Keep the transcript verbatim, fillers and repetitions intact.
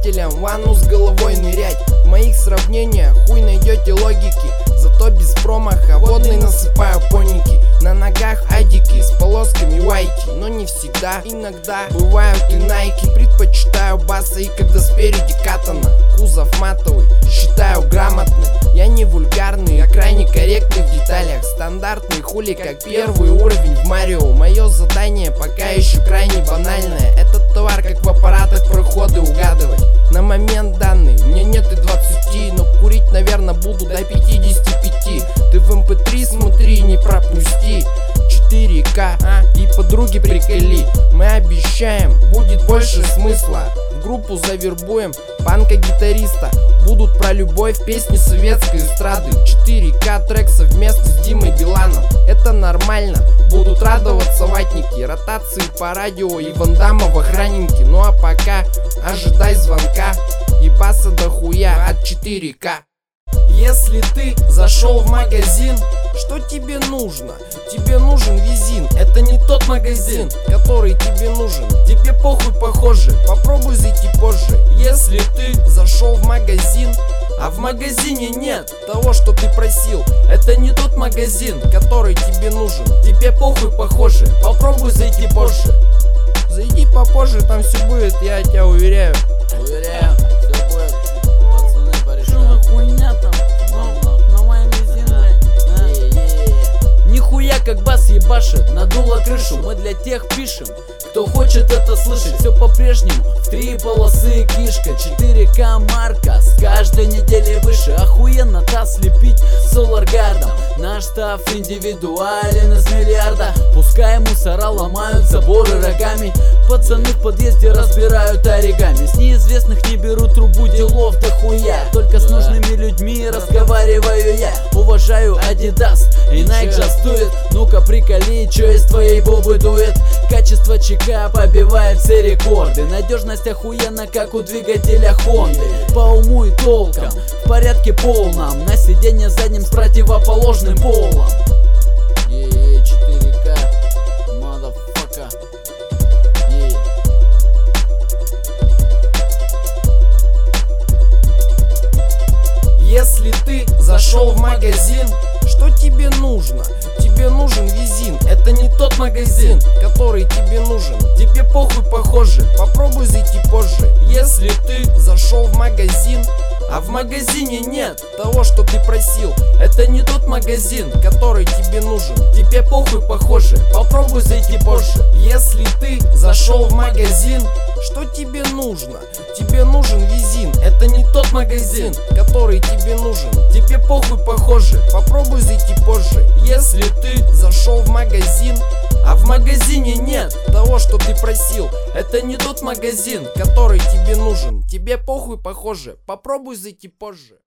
любителям в ванну с головой нырять. В моих сравнениях хуй найдете логики, зато без промаха водный насыпаю поники. На ногах адики с полосками вайки, но не всегда, иногда бывают и найки. Предпочитаю баса, и когда спереди катана, кузов матовый, считаю грамотный. Я не вульгарный, а крайне корректный в деталях. Стандартный хули, как первый уровень в Марио. Мое задание пока еще крайне банальное. Этот товар как в аппаратах проходы угадывать. На момент данный мне нет и двадцати, но курить, наверное, буду до пятидесяти пяти. Ты в эм пэ три смотри, не пропусти. четыре ка а, и подруги приколи. Мы обещаем, будет больше смысла. В группу завербуем панка-гитариста. Будут про любовь песни советской эстрады. четыре ка трек совместно с Димой Биланом. Это нормально, будут радоваться ватники. Ротации по радио и Ван Дамма в охранники. Ну а пока ожидай звонка и баса дохуя от четыре ка. Если ты зашел в магазин, что тебе нужно? Тебе нужен визин. Это не тот магазин, который тебе нужен. Тебе похуй, похоже, попробуй зайти позже. Если ты зашел в магазин, а в магазине нет того, что ты просил, это не тот магазин, который тебе нужен. Тебе похуй, похоже, попробуй зайти позже. Зайди попозже, там все будет, я тебя уверяю. Уверяю, все будет. Пацаны порешают. Что хуйня там? На моем визине. Нихуя как бас ебашит, надуло крышу. Мы для тех пишем, кто хочет это слышать. Все по-прежнему, в три полосы кишка. четыре ка марка, с каждой недели выше. Охуенно таз слепить соларгардом. Наш став индивидуален из миллиарда. Пускай мусора ломают заборы рогами. Пацаны в подъезде разбирают оригами. С неизвестных не берут трубу, делов дохуя. Только с нужными людьми разговариваю я. Уважаю Adidas и Nike жастует. Ну-ка приколи, чё из твоей бобы дует. Качество ЧК побивает все рекорды. Надежность охуенно, как у двигателя Хонды. По уму и толкам, в порядке полном. На сиденье задним с противоположным полом. Е-е, четыре ка, motherfucker. Е-е. Если ты зашел в магазин, что тебе нужно? Тебе нужен визин. Это не тот магазин, который тебе нужен. Тебе похуй, похоже, попробуй зайти позже. Если ты зашел в магазин, а в магазине нет того, что ты просил, это не тот магазин, который тебе нужен. Тебе похуй, похоже, попробуй зайти позже. Если ты зашел в магазин, что тебе нужно? Тебе нужен визин. Это не тот магазин, который тебе нужен. Тебе похуй, похоже, попробуй зайти позже. Если ты зашел в магазин, а в магазине нет того, что ты просил, это не тот магазин, который тебе нужен. Тебе похуй, похоже, попробуй зайти позже.